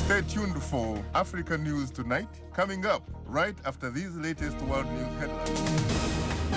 Stay tuned for Africa News Tonight, coming up right after these latest world news headlines.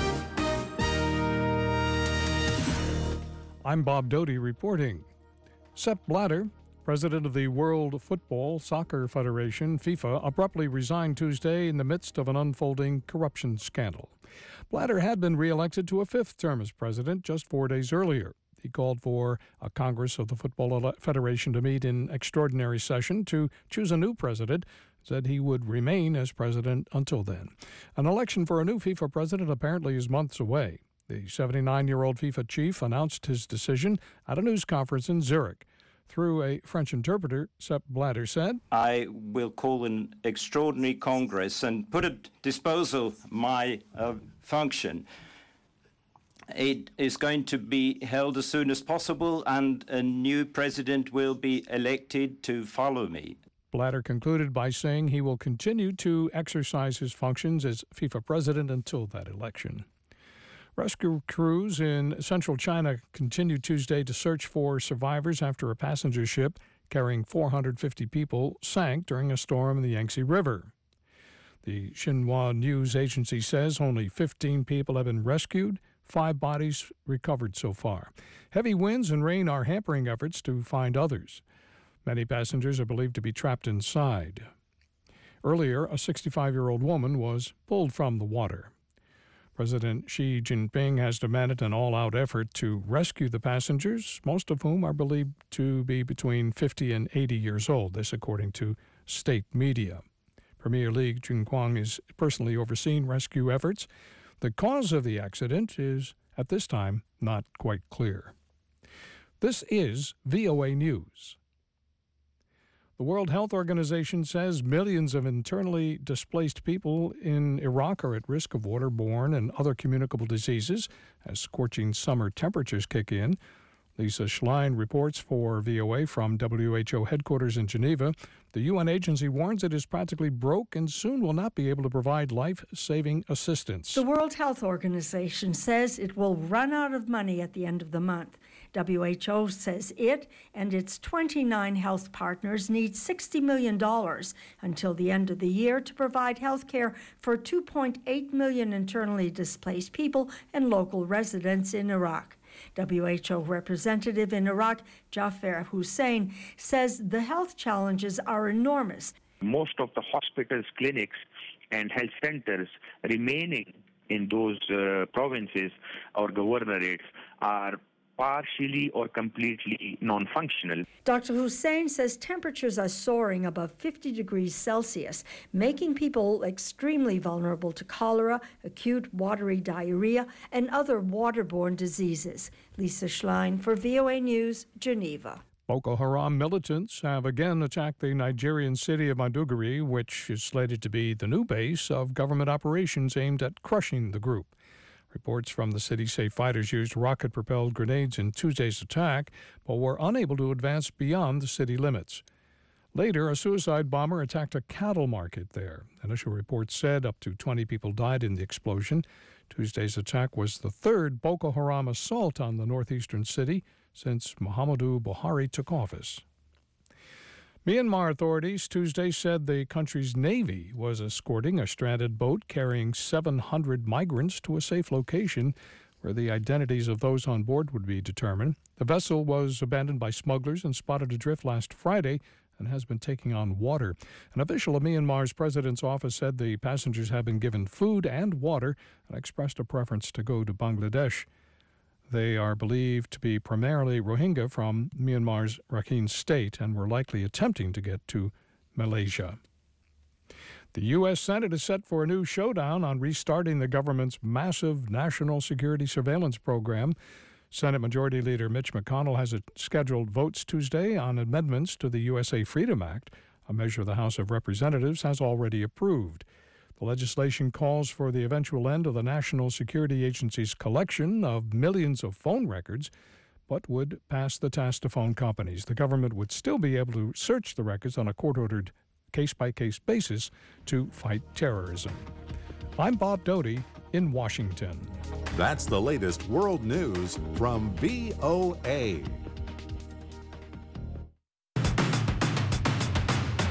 I'm Bob Doty reporting. Sepp Blatter, president of the World Football Soccer Federation, FIFA, abruptly resigned Tuesday in the midst of an unfolding corruption scandal. Blatter had been re-elected to a fifth term as president just 4 days earlier. He called for a Congress of the Football Federation to meet in extraordinary session to choose a new president, said he would remain as president until then. An election for a new FIFA president apparently is months away. The 79-year-old FIFA chief announced his decision at a news conference in Zurich. Through a French interpreter, Sepp Blatter said, I will call an extraordinary Congress and put at disposal my function. It is going to be held as soon as possible, and a new president will be elected to follow me. Blatter concluded by saying he will continue to exercise his functions as FIFA president until that election. Rescue crews in central China continued Tuesday to search for survivors after a passenger ship carrying 450 people sank during a storm in the Yangtze River. The Xinhua news agency says only 15 people have been rescued. 5 bodies recovered so far. Heavy winds and rain are hampering efforts to find others. Many passengers are believed to be trapped inside. Earlier, a 65-year-old woman was pulled from the water. President Xi Jinping has demanded an all-out effort to rescue the passengers, most of whom are believed to be between 50 and 80 years old, this according to state media. Premier Li Junquang is personally overseeing rescue efforts. The cause of the accident is, at this time, not quite clear. This is VOA News. The World Health Organization says millions of internally displaced people in Iraq are at risk of waterborne and other communicable diseases as scorching summer temperatures kick in. Lisa Schlein reports for VOA from WHO headquarters in Geneva. The UN agency warns it is practically broke and soon will not be able to provide life-saving assistance. The World Health Organization says it will run out of money at the end of the month. WHO says it and its 29 health partners need $60 million until the end of the year to provide health care for 2.8 million internally displaced people and local residents in Iraq. WHO representative in Iraq, Jafar Hussein, says the health challenges are enormous. Most of the hospitals, clinics, and health centers remaining in those provinces or governorates are partially or completely non-functional. Dr. Hussein says temperatures are soaring above 50 degrees Celsius, making people extremely vulnerable to cholera, acute watery diarrhea, and other waterborne diseases. Lisa Schlein for VOA News, Geneva. Boko Haram militants have again attacked the Nigerian city of Maiduguri, which is slated to be the new base of government operations aimed at crushing the group. Reports from the city say fighters used rocket-propelled grenades in Tuesday's attack, but were unable to advance beyond the city limits. Later, a suicide bomber attacked a cattle market there. Initial reports said up to 20 people died in the explosion. Tuesday's attack was the third Boko Haram assault on the northeastern city since Muhammadu Buhari took office. Myanmar authorities Tuesday said the country's navy was escorting a stranded boat carrying 700 migrants to a safe location where the identities of those on board would be determined. The vessel was abandoned by smugglers and spotted adrift last Friday and has been taking on water. An official of Myanmar's president's office said the passengers have been given food and water and expressed a preference to go to Bangladesh. They are believed to be primarily Rohingya from Myanmar's Rakhine state and were likely attempting to get to Malaysia. The U.S. Senate is set for a new showdown on restarting the government's massive national security surveillance program. Senate Majority Leader Mitch McConnell has scheduled votes Tuesday on amendments to the USA Freedom Act, a measure the House of Representatives has already approved. The legislation calls for the eventual end of the National Security Agency's collection of millions of phone records, but would pass the task to phone companies. The government would still be able to search the records on a court-ordered case-by-case basis to fight terrorism. I'm Bob Doty in Washington. That's the latest world news from VOA.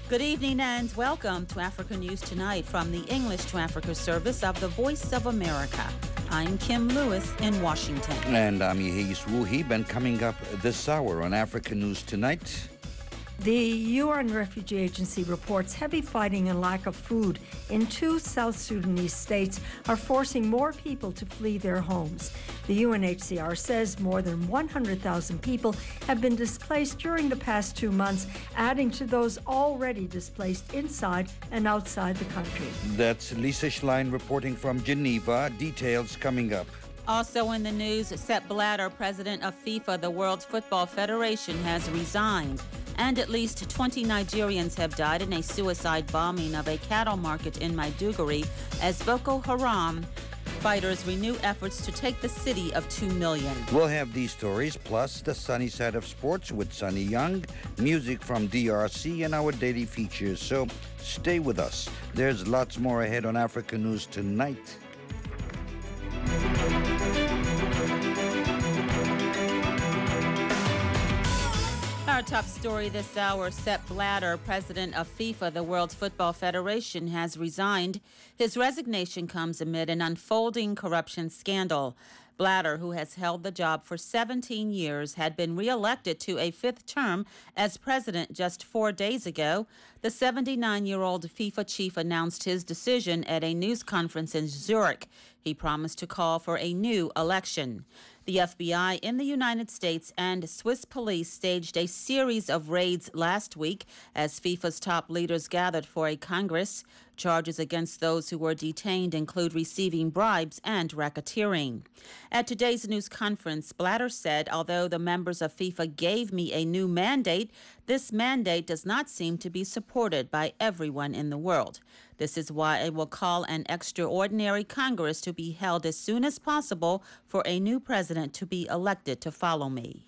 Good evening and welcome to Africa News Tonight from the English to Africa service of the Voice of America. I'm Kim Lewis in Washington. And I'm Yehis Wuhib, and coming up this hour on Africa News Tonight. The UN Refugee Agency reports heavy fighting and lack of food in 2 South Sudanese states are forcing more people to flee their homes. The UNHCR says more than 100,000 people have been displaced during the past 2 months, adding to those already displaced inside and outside the country. That's Lisa Schlein reporting from Geneva. Details coming up. Also in the news, Sepp Blatter, president of FIFA, the World Football Federation, has resigned. And at least 20 Nigerians have died in a suicide bombing of a cattle market in Maiduguri as Boko Haram fighters renew efforts to take the city of 2 million. We'll have these stories, plus the sunny side of sports with Sunny Young, music from DRC, and our daily features. So stay with us. There's lots more ahead on Africa News Tonight. Our top story this hour, Sepp Blatter, president of FIFA, the World Football Federation, has resigned. His resignation comes amid an unfolding corruption scandal. Blatter, who has held the job for 17 years, had been reelected to a 5th term as president just 4 days ago. The 79-year-old FIFA chief announced his decision at a news conference in Zurich. He promised to call for a new election. The FBI in the United States and Swiss police staged a series of raids last week as FIFA's top leaders gathered for a Congress. Charges against those who were detained include receiving bribes and racketeering. At today's news conference, Blatter said, although the members of FIFA gave me a new mandate, this mandate does not seem to be supported by everyone in the world. This is why I will call an extraordinary Congress to be held as soon as possible for a new president to be elected to follow me.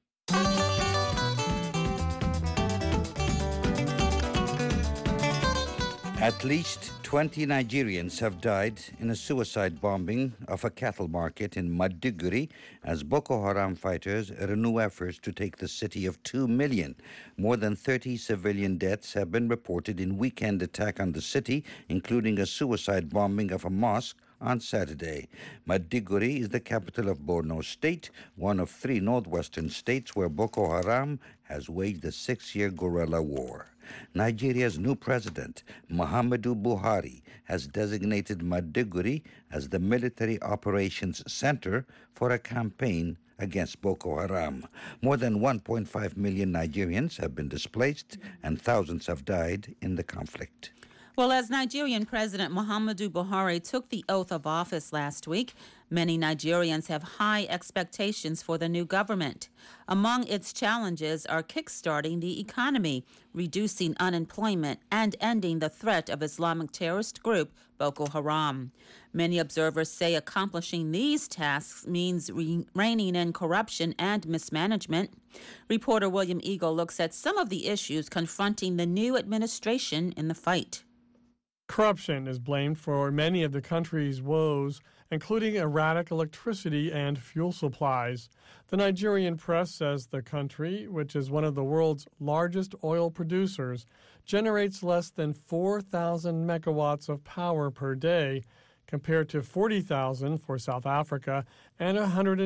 At least 20 Nigerians have died in a suicide bombing of a cattle market in Maiduguri as Boko Haram fighters renew efforts to take the city of 2 million. More than 30 civilian deaths have been reported in weekend attack on the city, including a suicide bombing of a mosque on Saturday. Maiduguri is the capital of Borno State, one of 3 northwestern states where Boko Haram has waged a 6-year guerrilla war. Nigeria's new president, Muhammadu Buhari, has designated Maiduguri as the military operations center for a campaign against Boko Haram. More than 1.5 million Nigerians have been displaced and thousands have died in the conflict. Well, as Nigerian President Muhammadu Buhari took the oath of office last week, many Nigerians have high expectations for the new government. Among its challenges are kickstarting the economy, reducing unemployment, and ending the threat of Islamic terrorist group Boko Haram. Many observers say accomplishing these tasks means reining in corruption and mismanagement. Reporter William Eagle looks at some of the issues confronting the new administration in the fight. Corruption is blamed for many of the country's woes, including erratic electricity and fuel supplies. The Nigerian press says the country, which is one of the world's largest oil producers, generates less than 4,000 megawatts of power per day, compared to 40,000 for South Africa and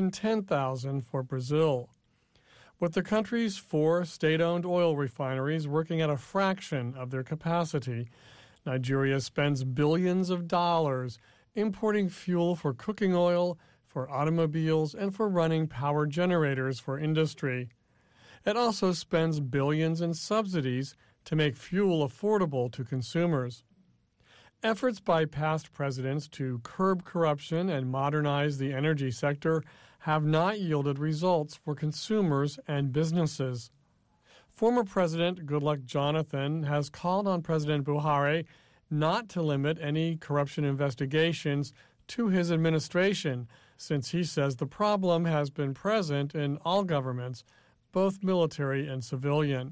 110,000 for Brazil. With the country's 4 state-owned oil refineries working at a fraction of their capacity, Nigeria spends billions of dollars importing fuel for cooking oil, for automobiles, and for running power generators for industry. It also spends billions in subsidies to make fuel affordable to consumers. Efforts by past presidents to curb corruption and modernize the energy sector have not yielded results for consumers and businesses. Former President Goodluck Jonathan has called on President Buhari not to limit any corruption investigations to his administration, since he says the problem has been present in all governments, both military and civilian.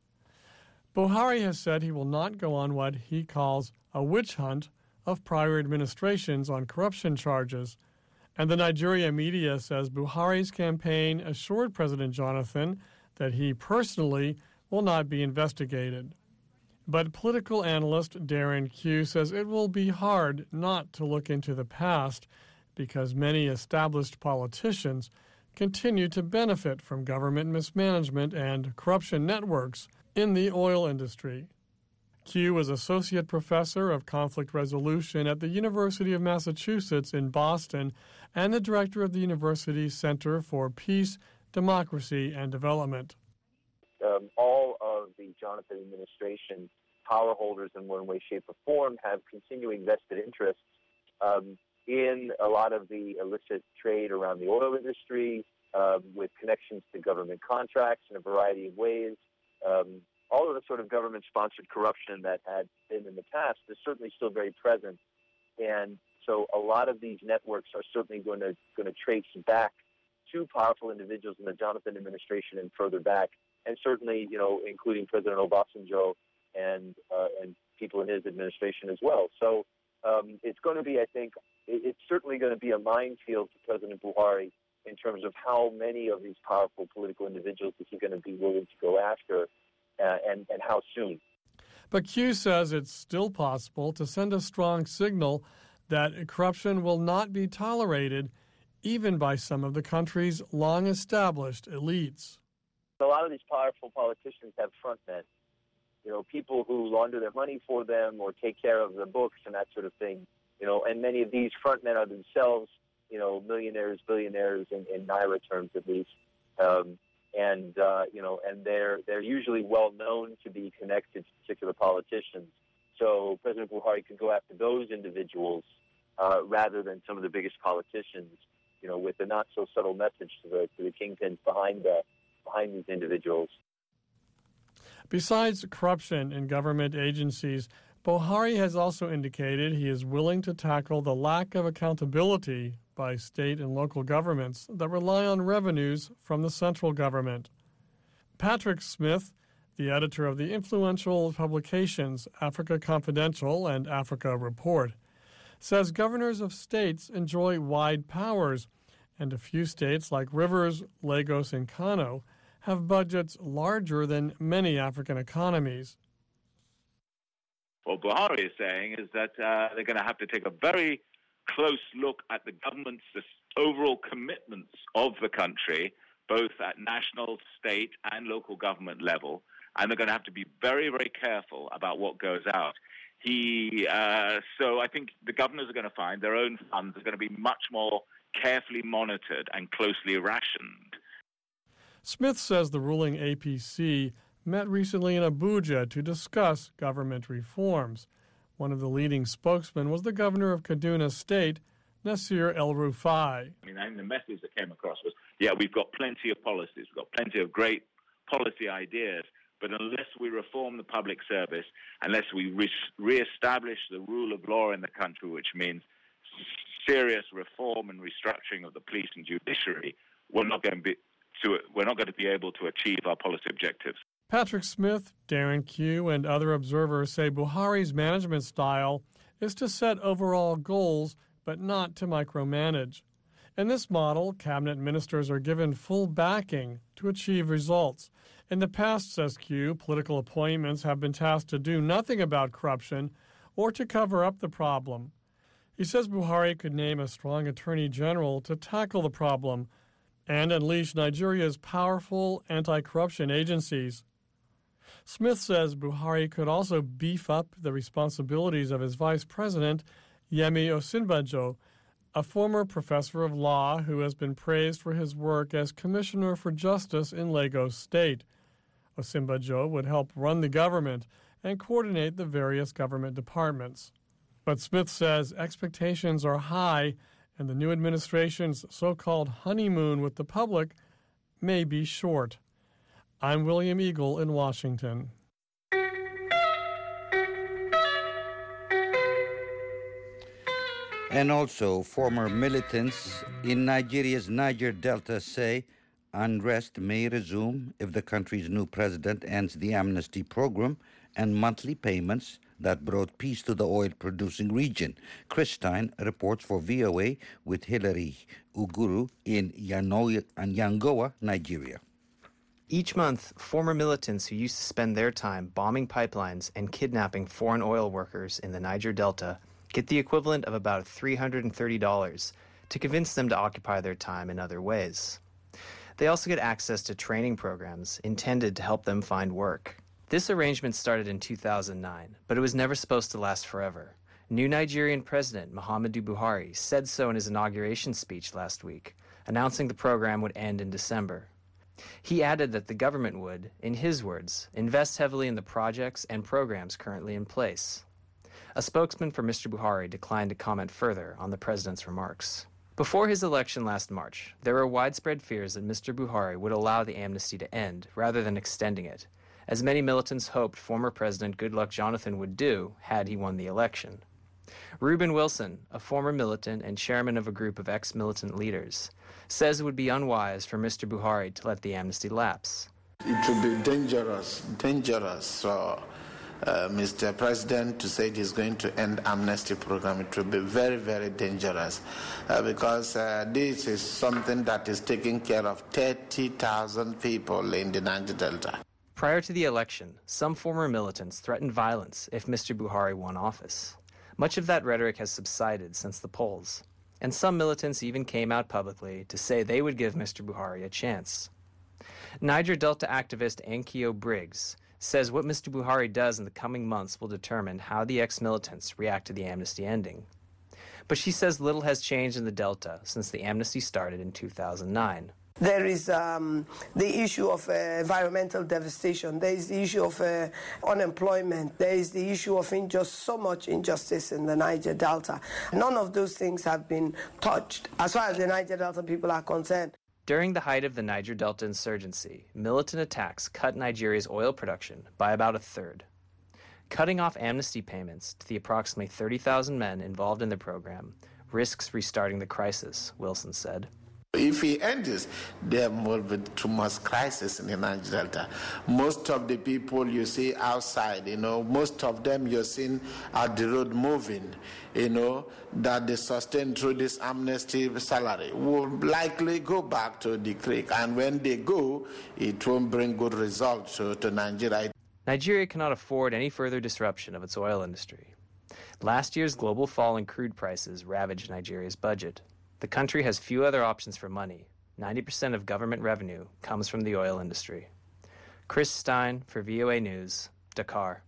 Buhari has said he will not go on what he calls a witch hunt of prior administrations on corruption charges, and the Nigeria media says Buhari's campaign assured President Jonathan that he personally will not be investigated. But political analyst Darren Q says it will be hard not to look into the past because many established politicians continue to benefit from government mismanagement and corruption networks in the oil industry. Q is Associate Professor of Conflict Resolution at the University of Massachusetts in Boston and the Director of the university's Center for Peace, Democracy, and Development. All of the Jonathan administration power holders in one way, shape, or form have continuing vested interests in a lot of the illicit trade around the oil industry, with connections to government contracts in a variety of ways. All of the sort of government-sponsored corruption that had been in the past is certainly still very present. And so a lot of these networks are certainly going to trace back to powerful individuals in the Jonathan administration and further back, and certainly, including President Obasanjo and people in his administration as well. So it's going to be, I think, it's certainly going to be a minefield to President Buhari in terms of how many of these powerful political individuals is he going to be willing to go after and how soon. But Q says it's still possible to send a strong signal that corruption will not be tolerated even by some of the country's long-established elites. A lot of these powerful politicians have frontmen, people who launder their money for them or take care of the books and that sort of thing, and many of these frontmen are themselves, millionaires, billionaires in Naira terms at least, and they're usually well known to be connected to particular politicians. So President Buhari could go after those individuals rather than some of the biggest politicians, with a not so subtle message to the kingpins behind these individuals. Besides corruption in government agencies, Buhari has also indicated he is willing to tackle the lack of accountability by state and local governments that rely on revenues from the central government. Patrick Smith, the editor of the influential publications Africa Confidential and Africa Report, says governors of states enjoy wide powers, and a few states like Rivers, Lagos, and Kano have budgets larger than many African economies. What Buhari is saying is that they're going to have to take a very close look at the government's overall commitments of the country, both at national, state, and local government level, and they're going to have to be very, very careful about what goes out. So I think the governors are going to find their own funds are going to be much more carefully monitored and closely rationed. Smith says the ruling APC met recently in Abuja to discuss government reforms. One of the leading spokesmen was the governor of Kaduna State, Nasir El-Rufai. I think the message that came across was, we've got plenty of policies, we've got plenty of great policy ideas, but unless we reform the public service, unless we reestablish the rule of law in the country, which means serious reform and restructuring of the police and judiciary, we're not going to be able to achieve our policy objectives. Patrick Smith, Darren Q, and other observers say Buhari's management style is to set overall goals, but not to micromanage. In this model, cabinet ministers are given full backing to achieve results. In the past, says Q, political appointments have been tasked to do nothing about corruption or to cover up the problem. He says Buhari could name a strong attorney general to tackle the problem and unleash Nigeria's powerful anti-corruption agencies. Smith says Buhari could also beef up the responsibilities of his vice president, Yemi Osinbajo, a former professor of law who has been praised for his work as Commissioner for Justice in Lagos State. Osinbajo would help run the government and coordinate the various government departments. But Smith says expectations are high, and the new administration's so-called honeymoon with the public may be short. I'm William Eagle in Washington. And also, former militants in Nigeria's Niger Delta say unrest may resume if the country's new president ends the amnesty program and monthly payments that brought peace to the oil-producing region. Chris Stein reports for VOA with Hilary Uguru in Yangoa, Nigeria. Each month, former militants who used to spend their time bombing pipelines and kidnapping foreign oil workers in the Niger Delta get the equivalent of about $330 to convince them to occupy their time in other ways. They also get access to training programs intended to help them find work. This arrangement started in 2009, but it was never supposed to last forever. New Nigerian President Muhammadu Buhari said so in his inauguration speech last week, announcing the program would end in December. He added that the government would, in his words, invest heavily in the projects and programs currently in place. A spokesman for Mr. Buhari declined to comment further on the president's remarks. Before his election last March, there were widespread fears that Mr. Buhari would allow the amnesty to end rather than extending it, as many militants hoped former President Goodluck Jonathan would do had he won the election. Reuben Wilson, a former militant and chairman of a group of ex-militant leaders, says it would be unwise for Mr. Buhari to let the amnesty lapse. It would be dangerous for Mr. President to say he's going to end amnesty program. It would be very, very dangerous because this is something that is taking care of 30,000 people in the Niger Delta. Prior to the election, some former militants threatened violence if Mr. Buhari won office. Much of that rhetoric has subsided since the polls, and some militants even came out publicly to say they would give Mr. Buhari a chance. Niger Delta activist Ankyo Briggs says what Mr. Buhari does in the coming months will determine how the ex-militants react to the amnesty ending. But she says little has changed in the Delta since the amnesty started in 2009. There is the issue of environmental devastation. There is the issue of unemployment. There is the issue of so much injustice in the Niger Delta. None of those things have been touched as far as the Niger Delta people are concerned. During the height of the Niger Delta insurgency, militant attacks cut Nigeria's oil production by about a third. Cutting off amnesty payments to the approximately 30,000 men involved in the program risks restarting the crisis, Wilson said. If he ends, there will be too much crisis in the Niger Delta. Most of the people you see outside, most of them you're seeing at the road moving, that they sustain through this amnesty salary will likely go back to the creek. And when they go, it won't bring good results to Nigeria. Nigeria cannot afford any further disruption of its oil industry. Last year's global fall in crude prices ravaged Nigeria's budget. The country has few other options for money. 90% of government revenue comes from the oil industry. Chris Stein for VOA News, Dakar.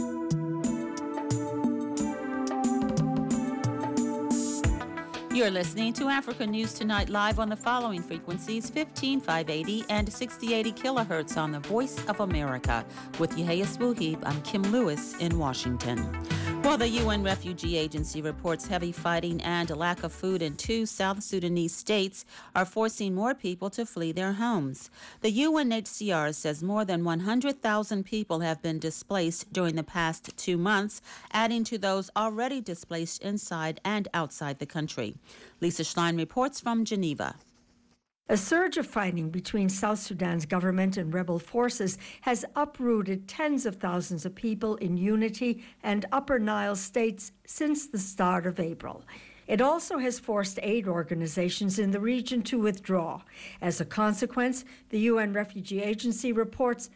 You're listening to Africa News Tonight live on the following frequencies: 15,580 and 6080 kilohertz on the Voice of America. With Yahya Swuhib, I'm Kim Lewis in Washington. While the UN Refugee Agency reports heavy fighting and a lack of food in 2 South Sudanese states are forcing more people to flee their homes, the UNHCR says more than 100,000 people have been displaced during the past 2 months, adding to those already displaced inside and outside the country. Lisa Schlein reports from Geneva. A surge of fighting between South Sudan's government and rebel forces has uprooted tens of thousands of people in Unity and Upper Nile states since the start of April. It also has forced aid organizations in the region to withdraw. As a consequence, the UN Refugee Agency reports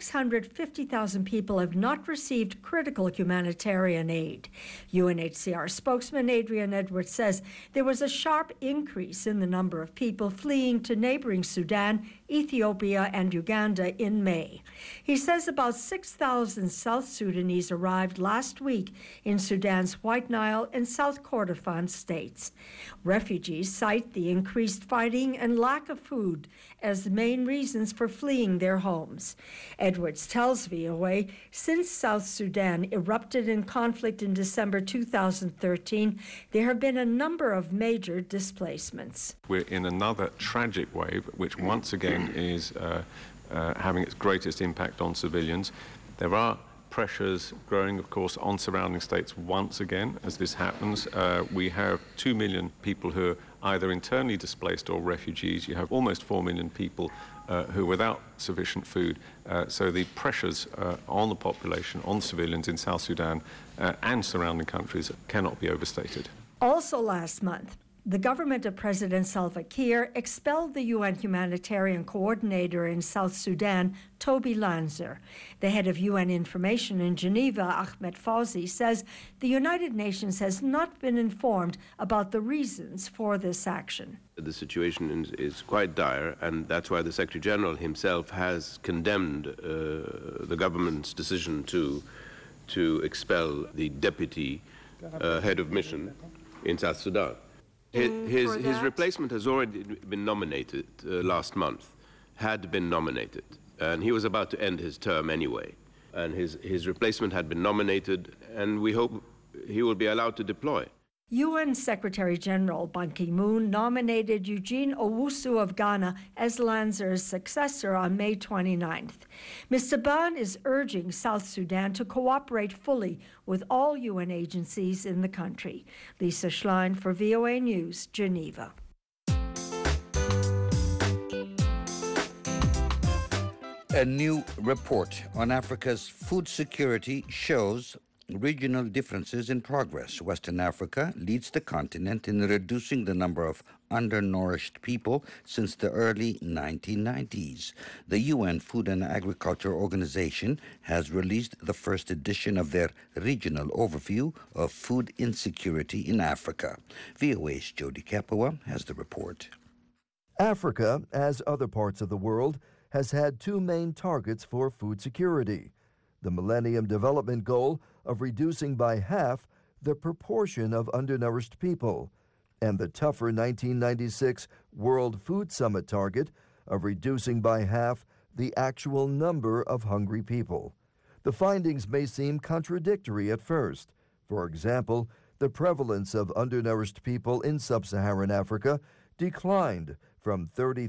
650,000 people have not received critical humanitarian aid. UNHCR spokesman Adrian Edwards says there was a sharp increase in the number of people fleeing to neighboring Sudan, Ethiopia, and Uganda in May. He says about 6,000 South Sudanese arrived last week in Sudan's White Nile and South Kordofan states. Refugees cite the increased fighting and lack of food as the main reasons for fleeing their homes. Edwards tells VOA, since South Sudan erupted in conflict in December 2013, there have been a number of major displacements. We're in another tragic wave, which once again is having its greatest impact on civilians. There are pressures growing, of course, on surrounding states once again as this happens. We have 2 million people who are either internally displaced or refugees. You have almost 4 million people who are without sufficient food. So the pressures on the population, on civilians in South Sudan and surrounding countries cannot be overstated. Also last month, The government of President Salva Kiir expelled the UN humanitarian coordinator in South Sudan, Toby Lanzer. The head of UN Information in Geneva, Ahmed Fawzi, says the United Nations has not been informed about the reasons for this action. The situation is quite dire, and that's why the Secretary General himself has condemned the government's decision to expel the deputy head of mission in South Sudan. His replacement has already been nominated last month, had been nominated, and he was about to end his term anyway. And his replacement had been nominated, and we hope he will be allowed to deploy. UN Secretary General Ban Ki-moon nominated Eugene Owusu of Ghana as Lanzer's successor on May 29th. Mr. Ban is urging South Sudan to cooperate fully with all UN agencies in the country. Lisa Schlein for VOA News, Geneva. A new report on Africa's food security shows regional differences in progress. Western Africa leads the continent in reducing the number of undernourished people since the early 1990s. The UN Food and Agriculture Organization has released the first edition of their regional overview of food insecurity in Africa. VOA's Jody Kapua has the report. Africa, as other parts of the world, has had two main targets for food security: the Millennium Development Goal of reducing by half the proportion of undernourished people, and the tougher 1996 World Food Summit target of reducing by half the actual number of hungry people. The findings may seem contradictory at first. For example, the prevalence of undernourished people in sub-Saharan Africa declined from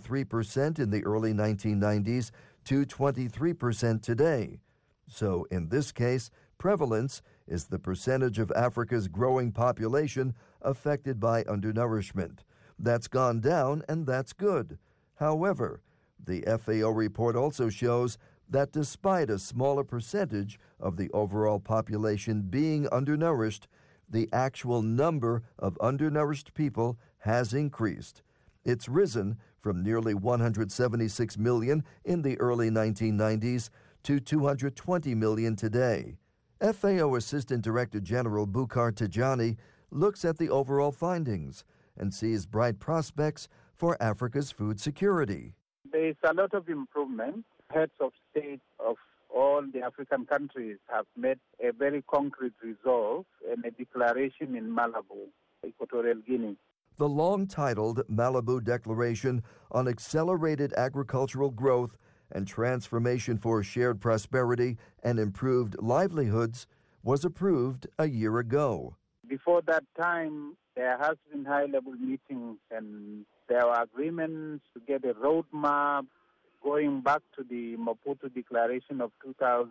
33% in the early 1990s to 23% today. So in this case, prevalence is the percentage of Africa's growing population affected by undernourishment. That's gone down, and that's good. However, the FAO report also shows that despite a smaller percentage of the overall population being undernourished, the actual number of undernourished people has increased. It's risen from nearly 176 million in the early 1990s to 220 million today. FAO Assistant Director General Bukhar Tijani looks at the overall findings and sees bright prospects for Africa's food security. There is a lot of improvement. Heads of state of all the African countries have made a very concrete resolve and a declaration in Malabo, Equatorial Guinea. The long-titled Malabo Declaration on Accelerated Agricultural Growth and Transformation for Shared Prosperity and Improved Livelihoods was approved a year ago. Before that time, there has been high-level meetings and there were agreements to get a roadmap going back to the Maputo Declaration of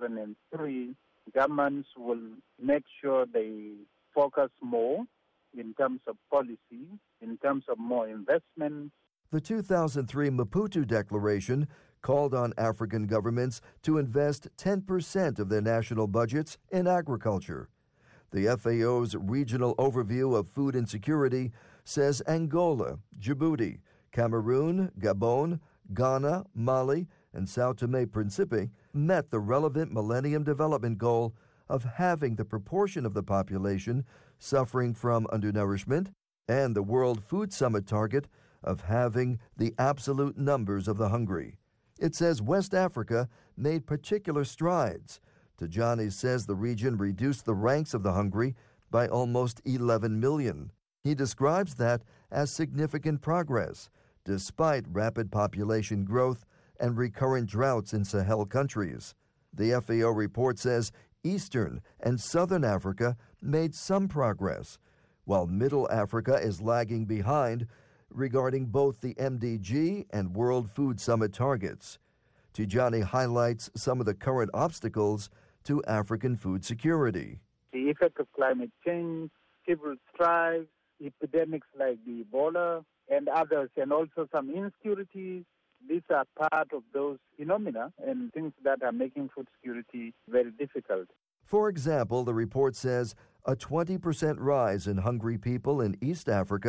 2003. Governments will make sure they focus more in terms of policy, in terms of more investment. The 2003 Maputo Declaration called on African governments to invest 10% of their national budgets in agriculture. The FAO's regional overview of food insecurity says Angola, Djibouti, Cameroon, Gabon, Ghana, Mali, and Sao Tome-Principe met the relevant Millennium Development Goal of halving the proportion of the population suffering from undernourishment and the World Food Summit target of halving the absolute numbers of the hungry. It says West Africa made particular strides. Tijani says the region reduced the ranks of the hungry by almost 11 million. He describes that as significant progress, despite rapid population growth and recurrent droughts in Sahel countries. The FAO report says Eastern and Southern Africa made some progress, while Middle Africa is lagging behind regarding both the MDG and World Food Summit targets. Tijani highlights some of the current obstacles to African food security. The effect of climate change, civil strife, epidemics like the Ebola and others, and also some insecurities. These are part of those phenomena and things that are making food security very difficult. For example, the report says a 20% rise in hungry people in East Africa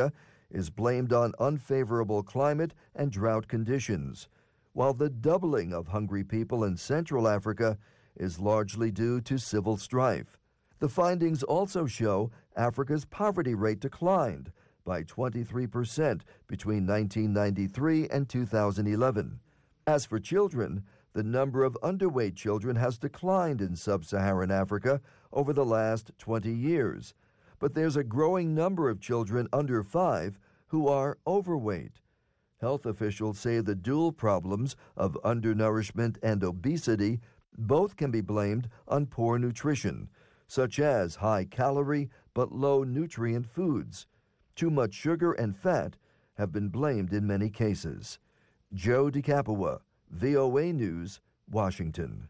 is blamed on unfavorable climate and drought conditions, while the doubling of hungry people in Central Africa is largely due to civil strife. The findings also show Africa's poverty rate declined by 23% between 1993 and 2011. As for children, the number of underweight children has declined in sub-Saharan Africa over the last 20 years, but there's a growing number of children under 5 who are overweight. Health officials say the dual problems of undernourishment and obesity both can be blamed on poor nutrition, such as high-calorie but low-nutrient foods. Too much sugar and fat have been blamed in many cases. Joe DeCapua, VOA News, Washington.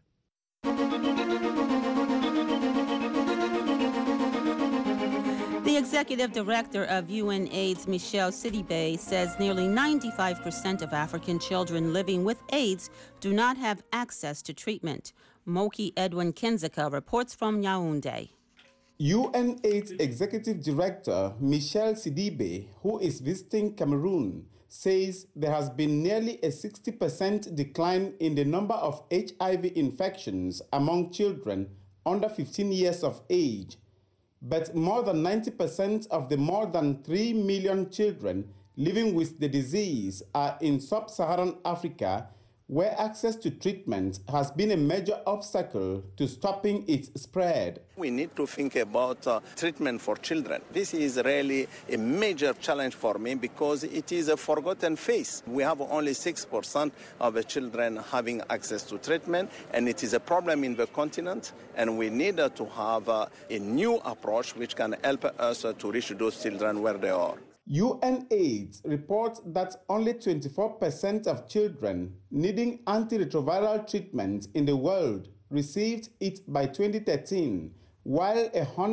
The executive director of UNAIDS, Michelle Sidibe, says nearly 95% of African children living with AIDS do not have access to treatment. Moki Edwin Kinzeka reports from Yaoundé. UNAIDS Executive Director Michelle Sidibe, who is visiting Cameroon, says there has been nearly a 60% decline in the number of HIV infections among children under 15 years of age. But more than 90% of the more than 3 million children living with the disease are in sub-Saharan Africa, where access to treatment has been a major obstacle to stopping its spread. We need to think about treatment for children. This is really a major challenge for me because it is a forgotten face. We have only 6% of the children having access to treatment, and it is a problem in the continent, and we need to have a new approach which can help us to reach those children where they are. UNAIDS reports that only 24% of children needing antiretroviral treatment in the world received it by 2013, while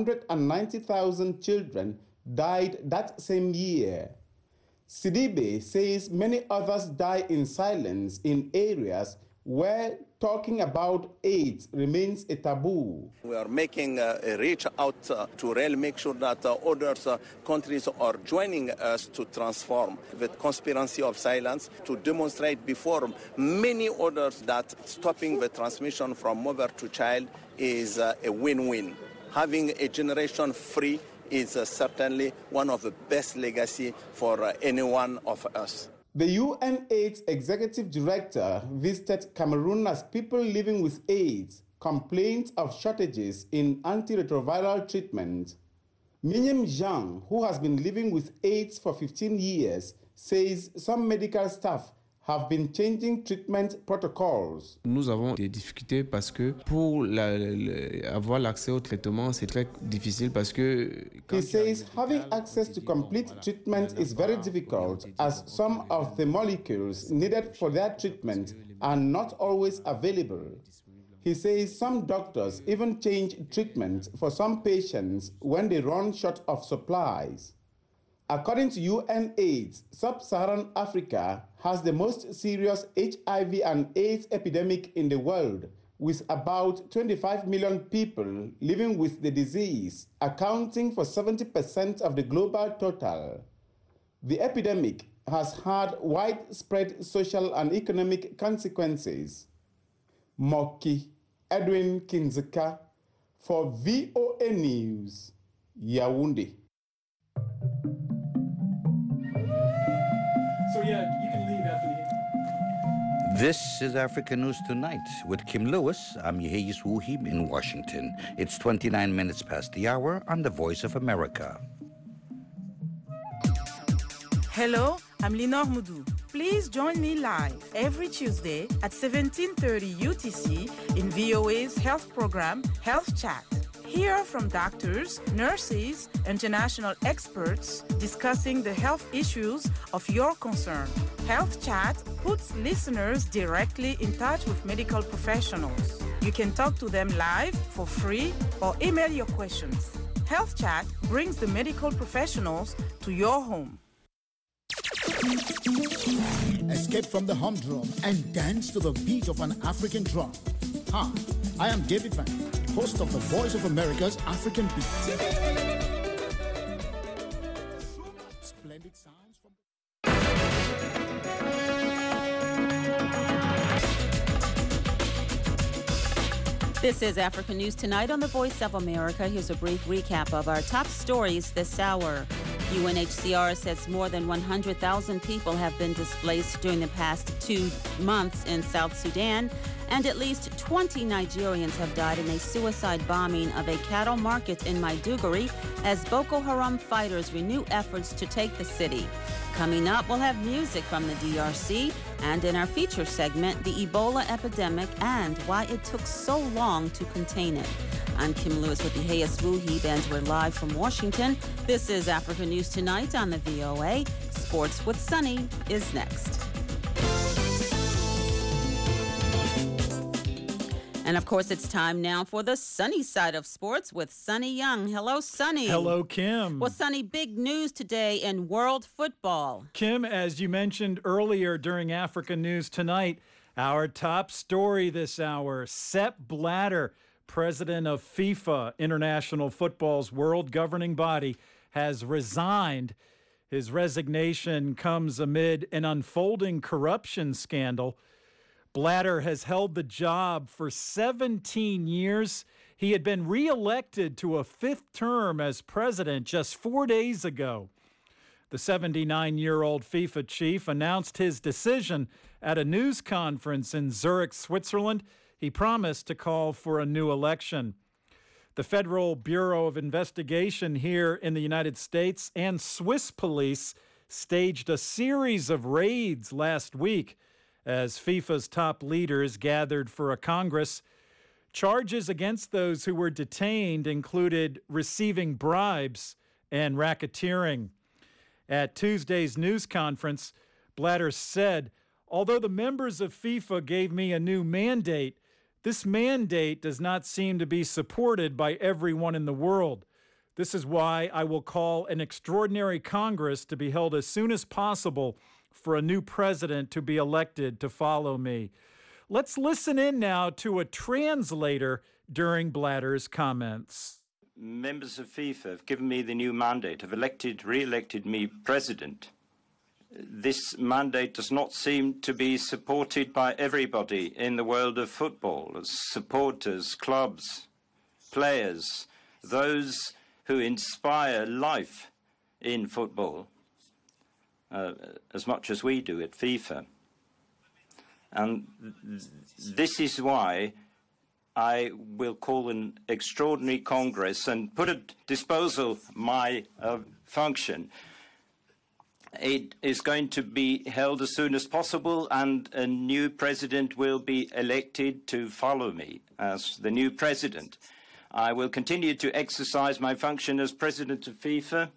190,000 children died that same year. Sidibe says many others die in silence in areas where talking about AIDS remains a taboo. We are making a reach out to really make sure that other countries are joining us to transform the conspiracy of silence, to demonstrate before many others that stopping the transmission from mother to child is a win-win. Having a generation free is certainly one of the best legacy for any one of us. The UNAIDS Executive Director visited Cameroon as people living with AIDS complained of shortages in antiretroviral treatment. Minyem Jean, who has been living with AIDS for 15 years, says some medical staff have been changing treatment protocols. Nous avons des difficultés parce que pour avoir l'accès au traitement, c'est très difficile parce que... He says having access to complete treatment is very difficult as some of the molecules needed for their treatment are not always available. He says some doctors even change treatment for some patients when they run short of supplies. According to UNAIDS, Sub-Saharan Africa has the most serious HIV and AIDS epidemic in the world, with about 25 million people living with the disease, accounting for 70% of the global total. The epidemic has had widespread social and economic consequences. Moki Edwin Kinzeka for VOA News, Yaoundé. So yeah, you can leave after the... This is Africa News Tonight with Kim Lewis. I'm Yeheyes Wuhib in Washington. It's 29 minutes past the hour on The Voice of America. Hello, I'm Linor Moudou. Please join me live every Tuesday at 17:30 UTC in VOA's health program, Health Chat. Hear from doctors, nurses, international experts discussing the health issues of your concern. Health Chat puts listeners directly in touch with medical professionals. You can talk to them live for free or email your questions. Health Chat brings the medical professionals to your home. Escape from the humdrum and dance to the beat of an African drum. Hi, I am David Van, host of the Voice of America's African Beat. Splendid sound. This is Africa News Tonight on the Voice of America. Here's a brief recap of our top stories this hour. UNHCR says more than 100,000 people have been displaced during the past 2 months in South Sudan, and at least 20 Nigerians have died in a suicide bombing of a cattle market in Maiduguri as Boko Haram fighters renew efforts to take the city. Coming up, we'll have music from the DRC, and in our feature segment, the Ebola epidemic and why it took so long to contain it. I'm Kim Lewis with the Hayes Wuhib, and we're live from Washington. This is Africa News Tonight on the VOA. Sports with Sunny is next. And of course, it's time now for the sunny side of sports with Sunny Young. Hello, Sunny. Hello, Kim. Well, Sunny, big news today in world football. Kim, as you mentioned earlier during Africa News Tonight, our top story this hour, Sepp Blatter, president of FIFA, International Football's world governing body, has resigned. His resignation comes amid an unfolding corruption scandal. Blatter has held the job for 17 years. He had been reelected to a 5th term as president just 4 days ago. The 79-year-old FIFA chief announced his decision at a news conference in Zurich, Switzerland. He promised to call for a new election. The Federal Bureau of Investigation here in the United States and Swiss police staged a series of raids last week as FIFA's top leaders gathered for a Congress. Charges against those who were detained included receiving bribes and racketeering. At Tuesday's news conference, Blatter said, "Although the members of FIFA gave me a new mandate, this mandate does not seem to be supported by everyone in the world. This is why I will call an extraordinary Congress to be held as soon as possible for a new president to be elected to follow me." Let's listen in now to a translator during Blatter's comments. Members of FIFA have given me the new mandate, have re-elected me president. This mandate does not seem to be supported by everybody in the world of football, supporters, clubs, players, those who inspire life in football. As much as we do at FIFA. And this is why I will call an extraordinary Congress and put at disposal my function. It is going to be held as soon as possible, and a new president will be elected to follow me as the new president. I will continue to exercise my function as president of FIFA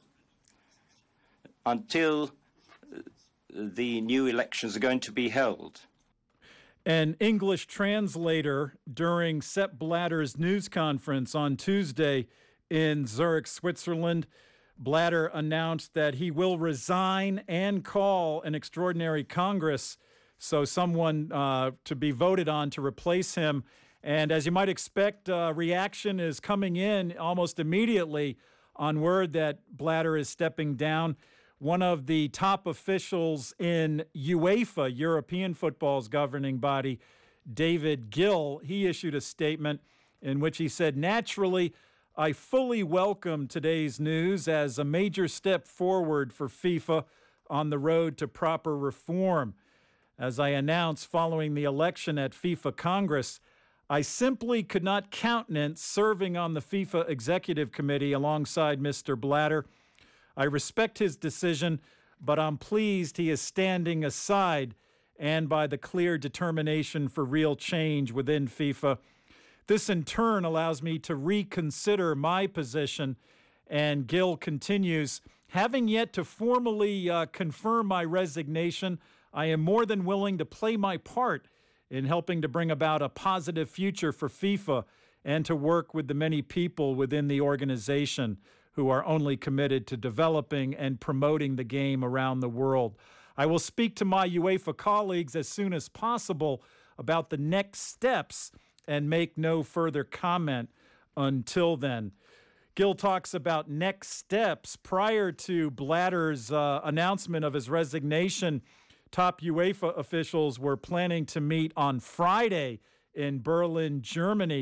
until the new elections are going to be held. An English translator during Sepp Blatter's news conference on Tuesday in Zurich, Switzerland, Blatter announced that he will resign and call an extraordinary Congress, so someone to be voted on to replace him. And as you might expect, reaction is coming in almost immediately on word that Blatter is stepping down. One of the top officials in UEFA, European football's governing body, David Gill, he issued a statement in which he said, "Naturally, I fully welcome today's news as a major step forward for FIFA on the road to proper reform. As I announced following the election at FIFA Congress, I simply could not countenance serving on the FIFA Executive Committee alongside Mr. Blatter. I respect his decision, but I'm pleased he is standing aside and by the clear determination for real change within FIFA. This in turn allows me to reconsider my position." And Gill continues, "Having yet to formally confirm my resignation, I am more than willing to play my part in helping to bring about a positive future for FIFA and to work with the many people within the organization who are only committed to developing and promoting the game around the world. I will speak to my UEFA colleagues as soon as possible about the next steps and make no further comment until then." Gill talks about next steps. Prior to Blatter's announcement of his resignation, top UEFA officials were planning to meet on Friday in Berlin, Germany.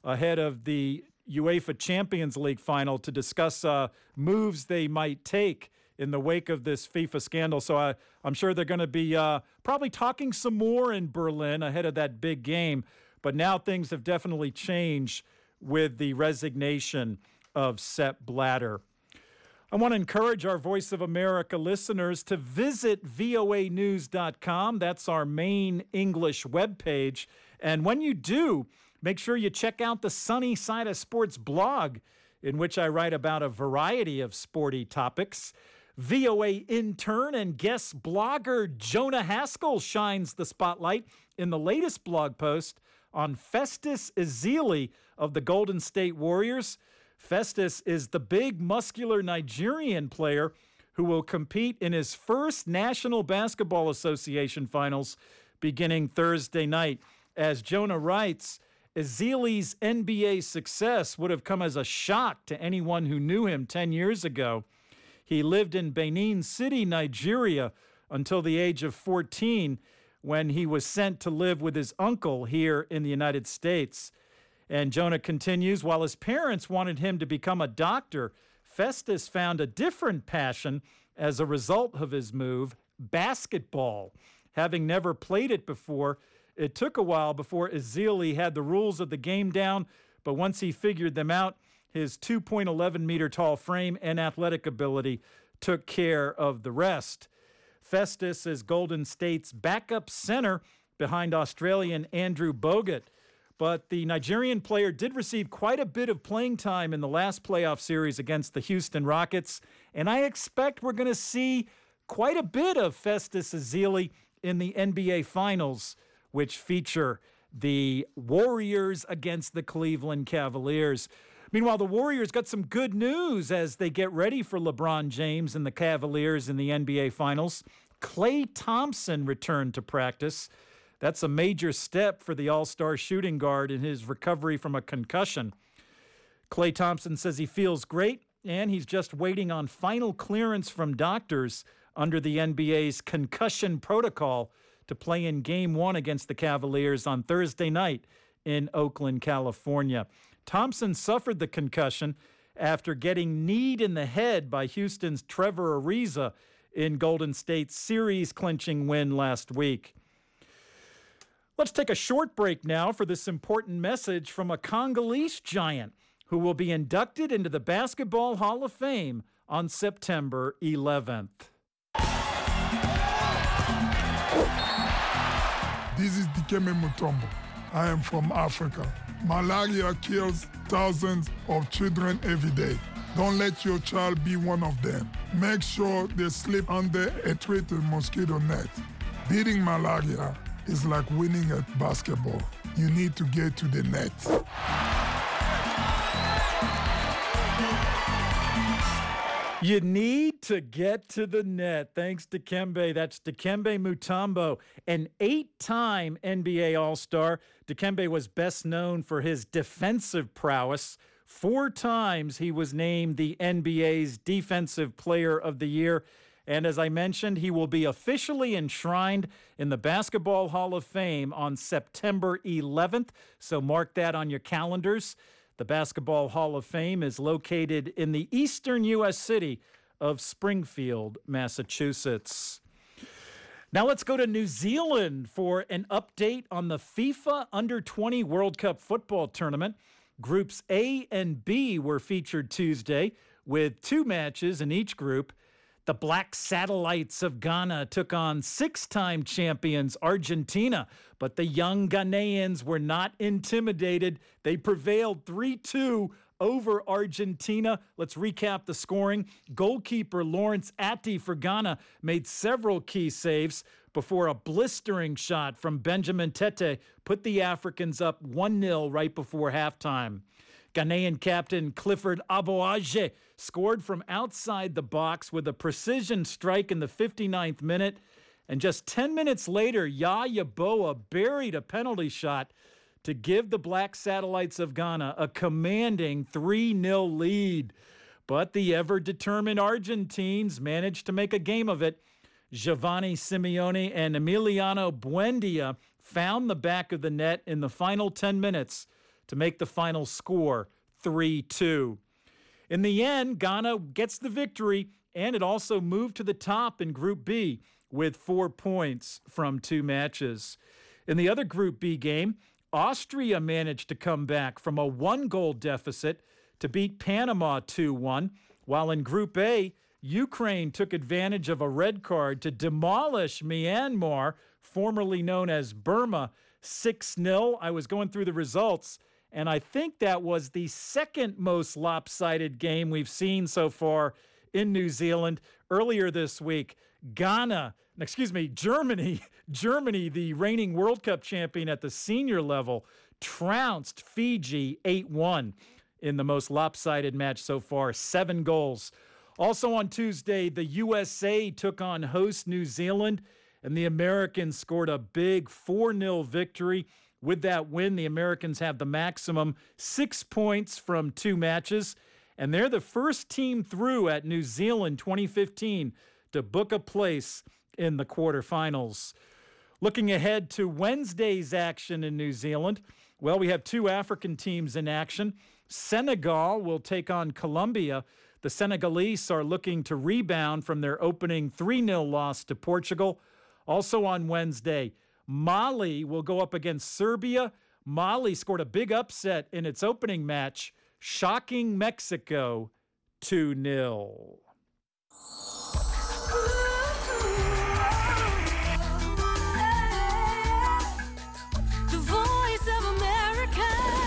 ahead of the UEFA Champions League final to discuss moves they might take in the wake of this FIFA scandal. So I'm sure they're going to be probably talking some more in Berlin ahead of that big game. But now things have definitely changed with the resignation of Sepp Blatter. I want to encourage our Voice of America listeners to visit voanews.com. That's our main English webpage. And when you do, make sure you check out the Sunny Side of Sports blog, in which I write about a variety of sporty topics. VOA intern and guest blogger Jonah Haskell shines the spotlight in the latest blog post on Festus Ezeli of the Golden State Warriors. Festus is the big, muscular Nigerian player who will compete in his first National Basketball Association finals beginning Thursday night. As Jonah writes, Ezeli's NBA success would have come as a shock to anyone who knew him 10 years ago. He lived in Benin City, Nigeria, until the age of 14, when he was sent to live with his uncle here in the United States. And Jonah continues, while his parents wanted him to become a doctor, Festus found a different passion as a result of his move, basketball. Having never played it before, it took a while before Ezeli had the rules of the game down, but once he figured them out, his 2.11-meter tall frame and athletic ability took care of the rest. Festus is Golden State's backup center behind Australian Andrew Bogut. But the Nigerian player did receive quite a bit of playing time in the last playoff series against the Houston Rockets, and I expect we're going to see quite a bit of Festus Ezeli in the NBA Finals, which feature the Warriors against the Cleveland Cavaliers. Meanwhile, the Warriors got some good news as they get ready for LeBron James and the Cavaliers in the NBA Finals. Klay Thompson returned to practice. That's a major step for the all-star shooting guard in his recovery from a concussion. Klay Thompson says he feels great, and he's just waiting on final clearance from doctors under the NBA's concussion protocol to play in Game 1 against the Cavaliers on Thursday night in Oakland, California. Thompson suffered the concussion after getting kneed in the head by Houston's Trevor Ariza in Golden State's series-clinching win last week. Let's take a short break now for this important message from a Congolese giant who will be inducted into the Basketball Hall of Fame on September 11th. This is Dikembe Mutombo. I am from Africa. Malaria kills thousands of children every day. Don't let your child be one of them. Make sure they sleep under a treated mosquito net. Beating malaria is like winning at basketball. You need to get to the net. You need to get to the net. Thanks, Dikembe. That's Dikembe Mutombo, an 8-time NBA All-Star. Dikembe was best known for his defensive prowess. 4 times he was named the NBA's Defensive Player of the Year. And as I mentioned, he will be officially enshrined in the Basketball Hall of Fame on September 11th. So mark that on your calendars. The Basketball Hall of Fame is located in the eastern U.S. city of Springfield, Massachusetts. Now let's go to New Zealand for an update on the FIFA Under-20 World Cup football tournament. Groups A and B were featured Tuesday with 2 matches in each group. The Black Satellites of Ghana took on 6-time champions Argentina, but the young Ghanaians were not intimidated. They prevailed 3-2 over Argentina. Let's recap the scoring. Goalkeeper Lawrence Atty for Ghana made several key saves before a blistering shot from Benjamin Tete put the Africans up 1-0 right before halftime. Ghanaian captain Clifford Aboagye scored from outside the box with a precision strike in the 59th minute. And just 10 minutes later, Yaya Boa buried a penalty shot to give the Black Satellites of Ghana a commanding 3-0 lead. But the ever-determined Argentines managed to make a game of it. Giovanni Simeone and Emiliano Buendia found the back of the net in the final 10 minutes to make the final score 3-2. In the end, Ghana gets the victory, and it also moved to the top in Group B with 4 points from 2 matches. In the other Group B game, Austria managed to come back from a 1-goal deficit to beat Panama 2-1, while in Group A, Ukraine took advantage of a red card to demolish Myanmar, formerly known as Burma, 6-0. I was going through the results, and I think that was the second most lopsided game we've seen so far in New Zealand. Earlier this week, Germany, the reigning World Cup champion at the senior level, trounced Fiji 8-1 in the most lopsided match so far, 7 goals. Also on Tuesday, the USA took on host New Zealand, and the Americans scored a big 4-0 victory. With that win, the Americans have the maximum 6 points from 2 matches, and they're the first team through at New Zealand 2015 to book a place in the quarterfinals. Looking ahead to Wednesday's action in New Zealand, well, we have 2 African teams in action. Senegal will take on Colombia. The Senegalese are looking to rebound from their opening 3-0 loss to Portugal. Also on Wednesday, Mali will go up against Serbia. Mali scored a big upset in its opening match, shocking Mexico 2-0. The Voice of America.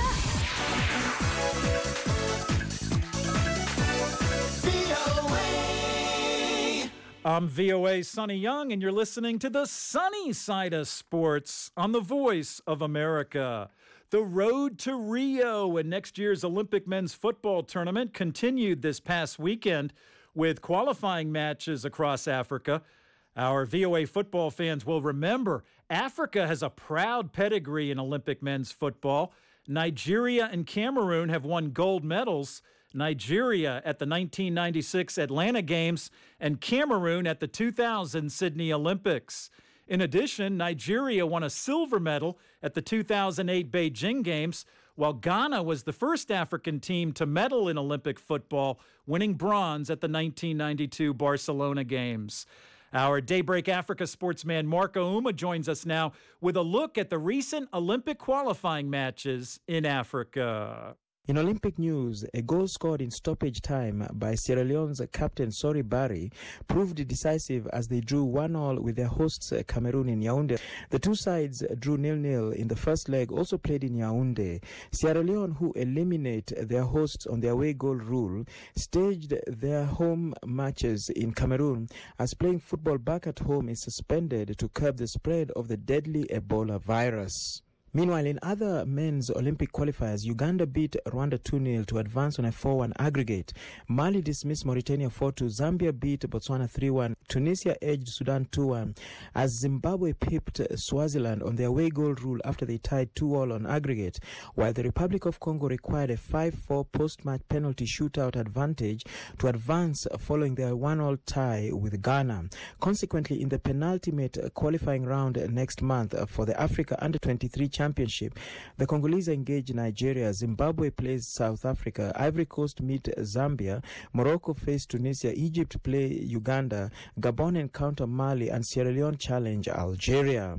I'm VOA Sonny Young, and you're listening to the sunny side of sports on the Voice of America. The road to Rio and next year's Olympic men's football tournament continued this past weekend with qualifying matches across Africa. Our VOA football fans will remember Africa has a proud pedigree in Olympic men's football. Nigeria and Cameroon have won gold medals. Nigeria at the 1996 Atlanta Games and Cameroon at the 2000 Sydney Olympics. In addition, Nigeria won a silver medal at the 2008 Beijing Games, while Ghana was the first African team to medal in Olympic football, winning bronze at the 1992 Barcelona Games. Our Daybreak Africa sportsman Marco Uma joins us now with a look at the recent Olympic qualifying matches in Africa. In Olympic news, a goal scored in stoppage time by Sierra Leone's captain Sori Bari proved decisive as they drew 1-1 with their hosts Cameroon in Yaoundé. The two sides drew 0-0 in the first leg, also played in Yaoundé. Sierra Leone, who eliminate their hosts on their away goal rule, staged their home matches in Cameroon as playing football back at home is suspended to curb the spread of the deadly Ebola virus. Meanwhile, in other men's Olympic qualifiers, Uganda beat Rwanda 2-0 to advance on a 4-1 aggregate. Mali dismissed Mauritania 4-2. Zambia beat Botswana 3-1. Tunisia edged Sudan 2-1. As Zimbabwe pipped Swaziland on their away goal rule after they tied 2-2 on aggregate, while the Republic of Congo required a 5-4 post-match penalty shootout advantage to advance following their 1-1 tie with Ghana. Consequently, in the penultimate qualifying round next month for the Africa Under-23 Championship, the Congolese engage Nigeria, Zimbabwe plays South Africa, Ivory Coast meet Zambia, Morocco face Tunisia, Egypt play Uganda, Gabon encounter Mali, and Sierra Leone challenge Algeria.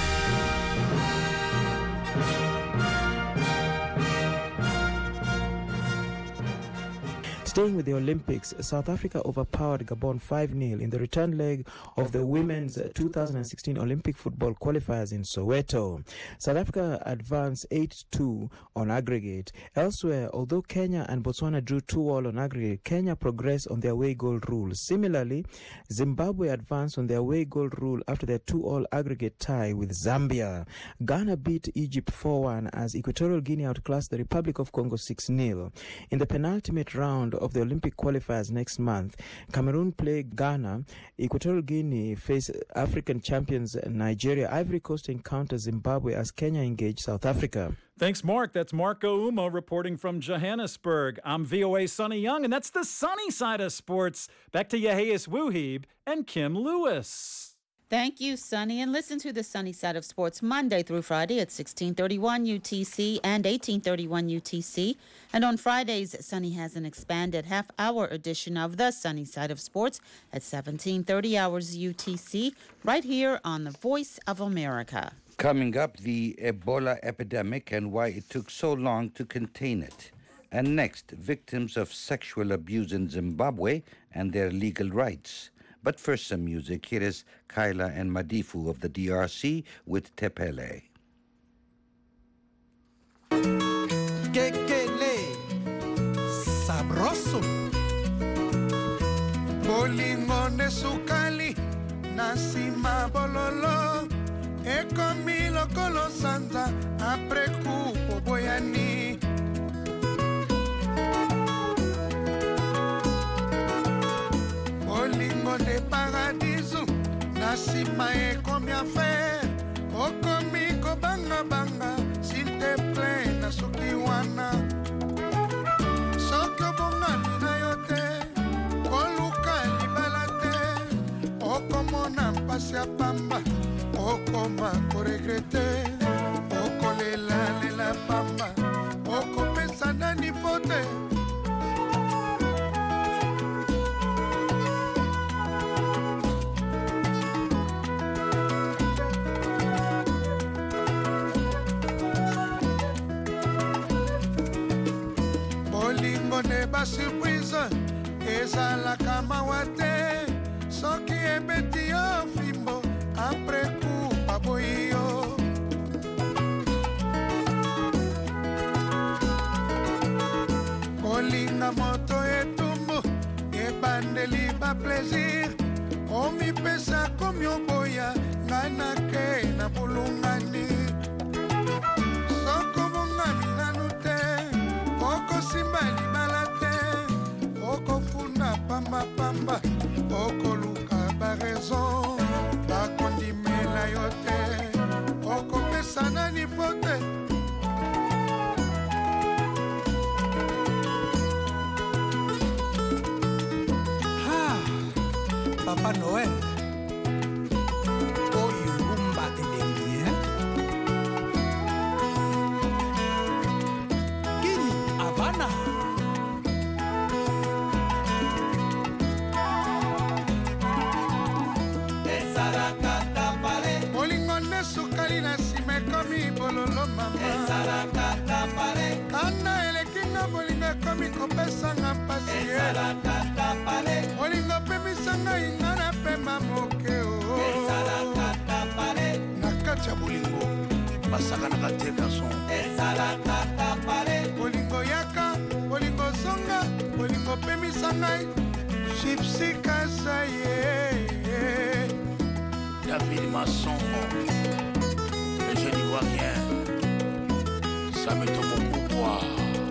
Staying with the Olympics, South Africa overpowered Gabon 5-0 in the return leg of the women's 2016 Olympic football qualifiers in Soweto. South Africa advanced 8-2 on aggregate. Elsewhere, although Kenya and Botswana drew 2-2 on aggregate, Kenya progressed on their away goal rule. Similarly, Zimbabwe advanced on their away goal rule after their 2-2 aggregate tie with Zambia. Ghana beat Egypt 4-1 as Equatorial Guinea outclassed the Republic of Congo 6-0. In the penultimate round of the Olympic qualifiers next month, Cameroon play Ghana, Equatorial Guinea face African champions Nigeria, Ivory Coast encounters Zimbabwe as Kenya engage South Africa. Thanks, Mark. That's Marco Uma reporting from Johannesburg. I'm VOA Sonny Young, and that's the sunny side of sports. Back to Yaheis Wuhib and Kim Lewis. Thank you, Sunny. And listen to the Sunny Side of Sports Monday through Friday at 1631 UTC and 1831 UTC. And on Fridays, Sunny has an expanded half-hour edition of the Sunny Side of Sports at 1730 hours UTC, right here on the Voice of America. Coming up, the Ebola epidemic and why it took so long to contain it. And next, victims of sexual abuse in Zimbabwe and their legal rights. But first, some music. Here is Kyla and Madifu of the DRC with Tepele. Kekele sabroso bolingo ne sukali nasima bololo ekomi lokolo sanza apreku boyani bolingo de paradiso nasima ekomi affaire okomi ko banga banga s'il te plaît na soki wana soki obongani na yo te koluka libala te okomona mpasi ya pamba okoma koregrete okolelalela pamba okopesa nani po te bolingo ne basurprise ezalaka mawa te soki ebeti yo fimbo apres coup baboyi yo kolinga moto etumbu ebandeli baplaisir omipesa komi oboya ngai nake na bulungani soko bongami nanu te okosimba libala te okofunda pambapamba okoluka baraison bakondimela yo te okopesa nani po te Papa Noël oyo rumba elengi Kini Havana bolingo nde sukali na nsima ekomi bololo mama kana elekinga bolingo ekomi kopesanga mpasi bolingo pemisanga inga na pema moke na kati ya bolingo basakanaka te garson bolingo yaka bolingo zonga bolingo pemisanga Gypsy Kasaye David Masson le jeune ivoirien ça me tombe au pouvoir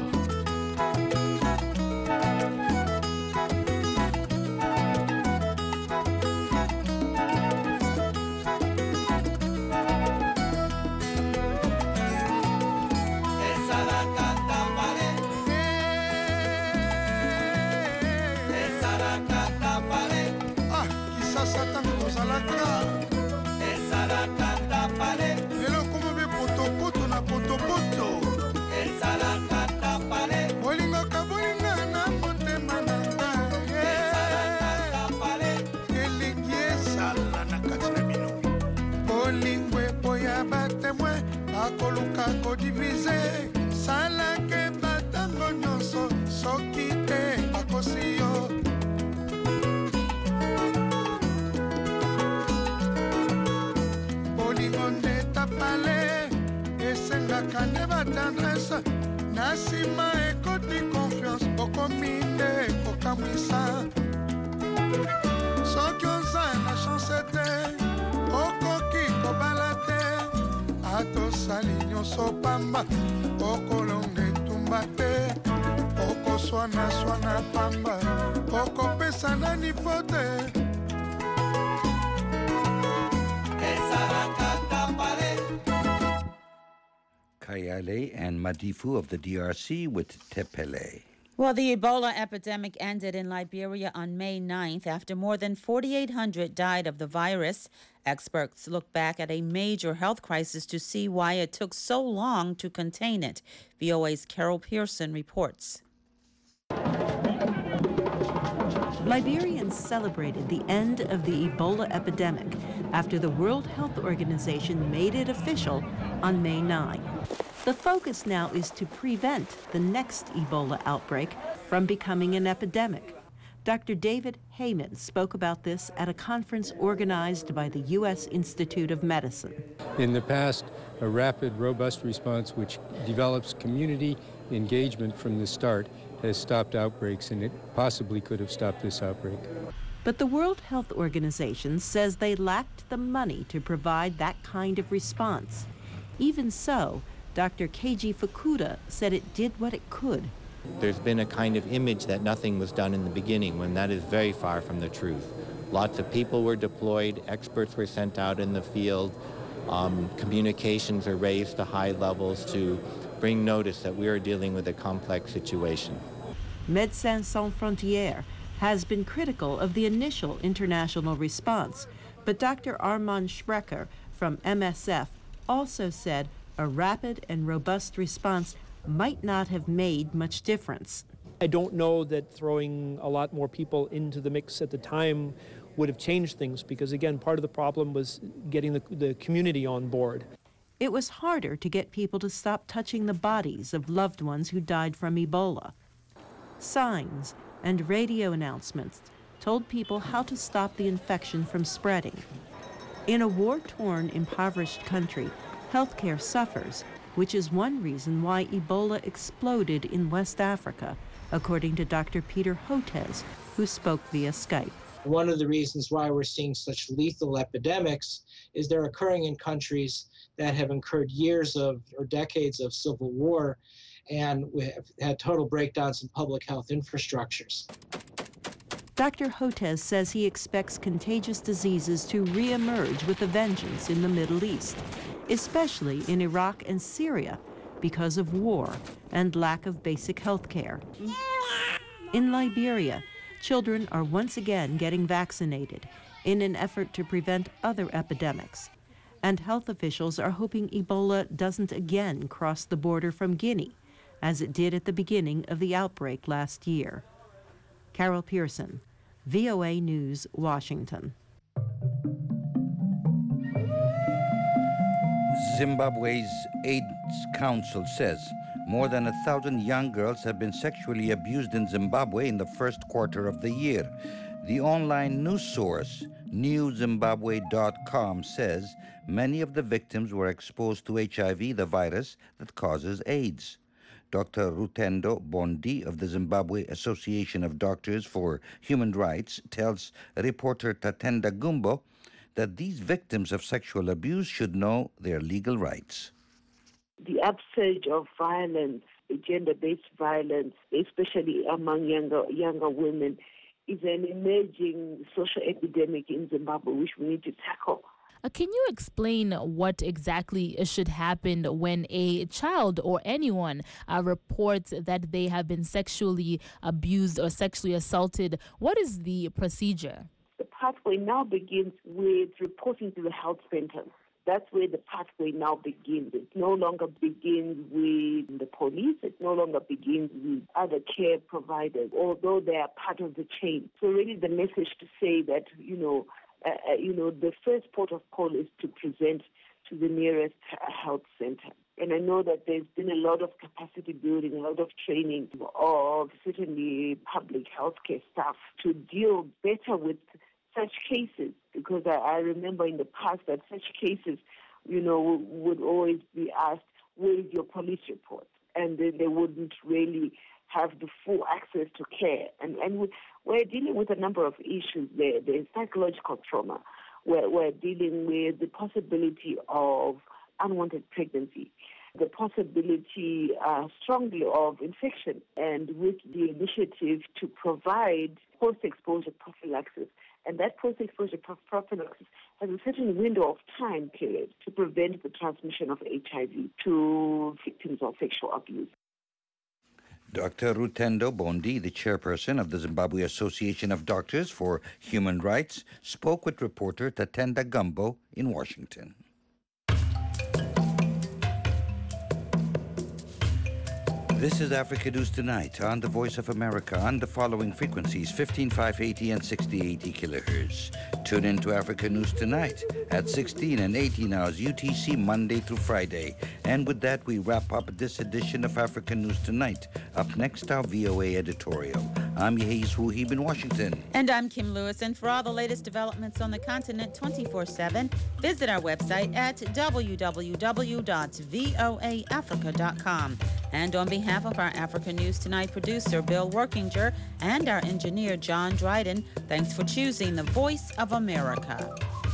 lelo komo be potopoto na potopoto bolingaka bolinga na motema na ngai elingi esala na kati na bino bolingo eboya batemoin bakoluka kodivize salake batango nyonso soki te bakosi yo tapale esengaka nde batendresse na nsima ekoti confiance okomi nde kokamwisa soki oza na chance te okoki kobala te atosali nyonso pamba okolonga etumba te okoswana pamba okopesa nani po te Kayale and Madifu of the DRC with Tepele. Well, the Ebola epidemic ended in Liberia on May 9th after more than 4,800 died of the virus. Experts look back at a major health crisis to see why it took so long to contain it. VOA's Carol Pearson reports. Liberians celebrated the end of the Ebola epidemic after the World Health Organization made it official on May 9. The focus now is to prevent the next Ebola outbreak from becoming an epidemic. Dr. David Heyman spoke about this at a conference organized by the U.S. Institute of Medicine. In the past, a rapid, robust response which develops community engagement from the start has stopped outbreaks, and it possibly could have stopped this outbreak. But the World Health Organization says they lacked the money to provide that kind of response. Even so, Dr. Keiji Fukuda said it did what it could. There's been a kind of image that nothing was done in the beginning, when that is very far from the truth. Lots of people were deployed, experts were sent out in the field, communications are raised to high levels to bring notice that we are dealing with a complex situation. Médecins Sans Frontières has been critical of the initial international response, but Dr. Armand Sprecher from MSF also said a rapid and robust response might not have made much difference. I don't know that throwing a lot more people into the mix at the time would have changed things, because again, part of the problem was getting the community on board. It was harder to get people to stop touching the bodies of loved ones who died from Ebola. Signs and radio announcements told people how to stop the infection from spreading. In a war-torn, impoverished country, healthcare suffers, which is one reason why Ebola exploded in West Africa, according to Dr. Peter Hotez, who spoke via Skype. One of the reasons why we're seeing such lethal epidemics is they're occurring in countries that have incurred years of or decades of civil war, and we have had total breakdowns in public health infrastructures. Dr. Hotez says he expects contagious diseases to reemerge with a vengeance in the Middle East, especially in Iraq and Syria, because of war and lack of basic health care. In Liberia, children are once again getting vaccinated in an effort to prevent other epidemics. And health officials are hoping Ebola doesn't again cross the border from Guinea, as it did at the beginning of the outbreak last year. Carol Pearson, VOA News, Washington. Zimbabwe's AIDS Council says more than 1,000 young girls have been sexually abused in Zimbabwe in the first quarter of the year. The online news source, newzimbabwe.com, says many of the victims were exposed to HIV, the virus that causes AIDS. Dr. Rutendo Bondi of the Zimbabwe Association of Doctors for Human Rights tells reporter Tatenda Gumbo that these victims of sexual abuse should know their legal rights. The upsurge of violence, gender-based violence, especially among younger women, is an emerging social epidemic in Zimbabwe which we need to tackle. Can you explain what exactly should happen when a child or anyone reports that they have been sexually abused or sexually assaulted? What is the procedure? The pathway now begins with reporting to the health center. That's where the pathway now begins. It no longer begins with the police. It no longer begins with other care providers, although they are part of the chain. So really the message to say that, the first port of call is to present to the nearest health center. And I know that there's been a lot of capacity building, a lot of training of certainly public healthcare staff to deal better with such cases, because I remember in the past that such cases, would always be asked, where is your police report? And then they wouldn't really have the full access to care. And we're dealing with a number of issues there. There's psychological trauma. We're dealing with the possibility of unwanted pregnancy, the possibility strongly of infection, and with the initiative to provide post-exposure prophylaxis. And that post-exposure prophylaxis has a certain window of time period to prevent the transmission of HIV to victims of sexual abuse. Dr. Rutendo Bondi, the chairperson of the Zimbabwe Association of Doctors for Human Rights, spoke with reporter Tatenda Gumbo in Washington. This is Africa News Tonight on the Voice of America on the following frequencies, 15580 and 6080 kilohertz. Tune in to Africa News Tonight at 16 and 18 hours UTC Monday through Friday. And with that, we wrap up this edition of Africa News Tonight. Up next, our VOA editorial. I'm Yehiz Wuhib in Washington. And I'm Kim Lewis. And for all the latest developments on the continent 24/7, visit our website at www.voaafrica.com. And on behalf of our Africa News Tonight producer, Bill Workinger, and our engineer, John Dryden, thanks for choosing the Voice of America.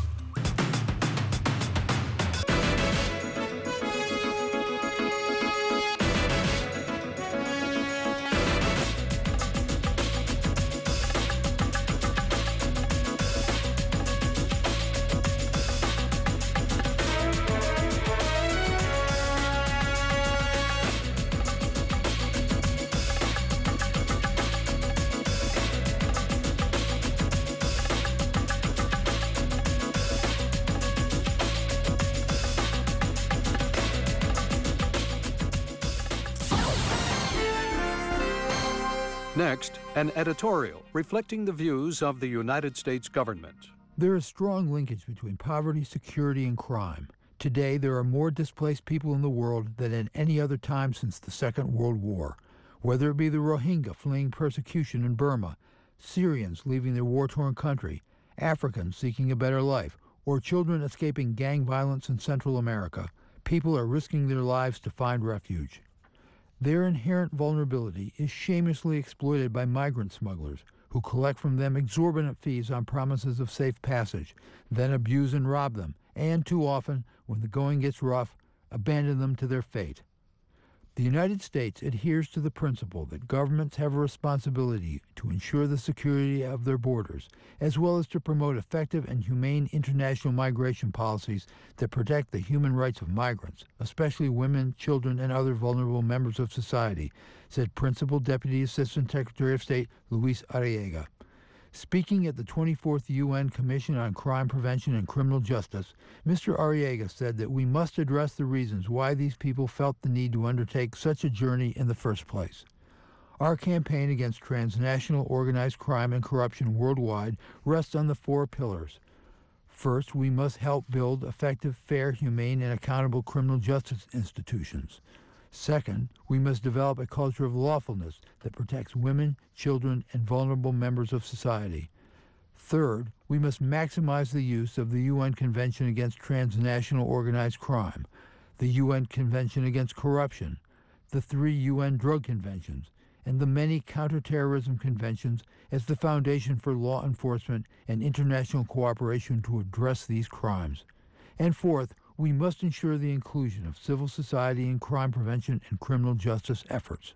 Next, an editorial reflecting the views of the United States government. There is strong linkage between poverty, security, and crime. Today, there are more displaced people in the world than at any other time since the Second World War. Whether it be the Rohingya fleeing persecution in Burma, Syrians leaving their war-torn country, Africans seeking a better life, or children escaping gang violence in Central America, people are risking their lives to find refuge. Their inherent vulnerability is shamelessly exploited by migrant smugglers who collect from them exorbitant fees on promises of safe passage, then abuse and rob them, and too often, when the going gets rough, abandon them to their fate. The United States adheres to the principle that governments have a responsibility to ensure the security of their borders, as well as to promote effective and humane international migration policies that protect the human rights of migrants, especially women, children, and other vulnerable members of society, said Principal Deputy Assistant Secretary of State Luis Arriaga. Speaking at the 24th UN Commission on Crime Prevention and Criminal Justice, Mr. Arriaga said that we must address the reasons why these people felt the need to undertake such a journey in the first place. Our campaign against transnational organized crime and corruption worldwide rests on the 4 pillars. First, we must help build effective, fair, humane, and accountable criminal justice institutions. Second, we must develop a culture of lawfulness that protects women, children, and vulnerable members of society. Third, we must maximize the use of the UN Convention Against Transnational Organized Crime, the UN Convention Against Corruption, the 3 UN Drug Conventions, and the many counterterrorism conventions as the foundation for law enforcement and international cooperation to address these crimes. And fourth, we must ensure the inclusion of civil society in crime prevention and criminal justice efforts.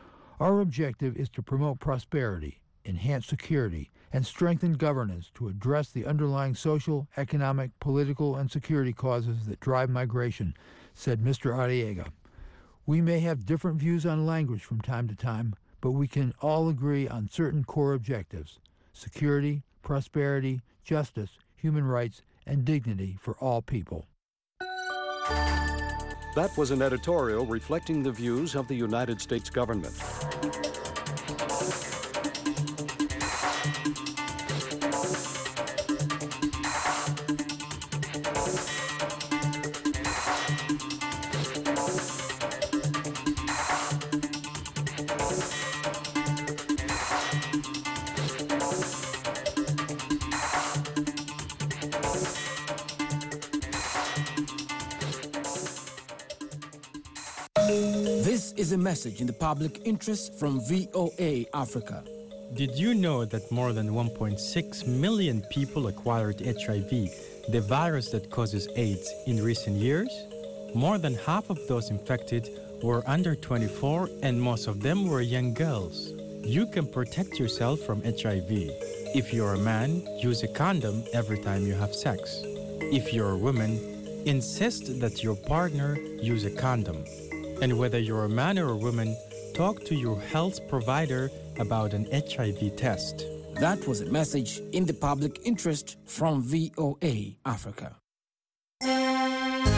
Our objective is to promote prosperity, enhance security, and strengthen governance to address the underlying social, economic, political, and security causes that drive migration, said Mr. Arriaga. We may have different views on language from time to time, but we can all agree on certain core objectives: security, prosperity, justice, human rights, and dignity for all people. That was an editorial reflecting the views of the United States government. This is a message in the public interest from VOA Africa. Did you know that more than 1.6 million people acquired HIV, the virus that causes AIDS, in recent years? More than half of those infected were under 24, and most of them were young girls. You can protect yourself from HIV. If you're a man, use a condom every time you have sex. If you're a woman, insist that your partner use a condom. And whether you're a man or a woman, talk to your health provider about an HIV test. That was a message in the public interest from VOA Africa.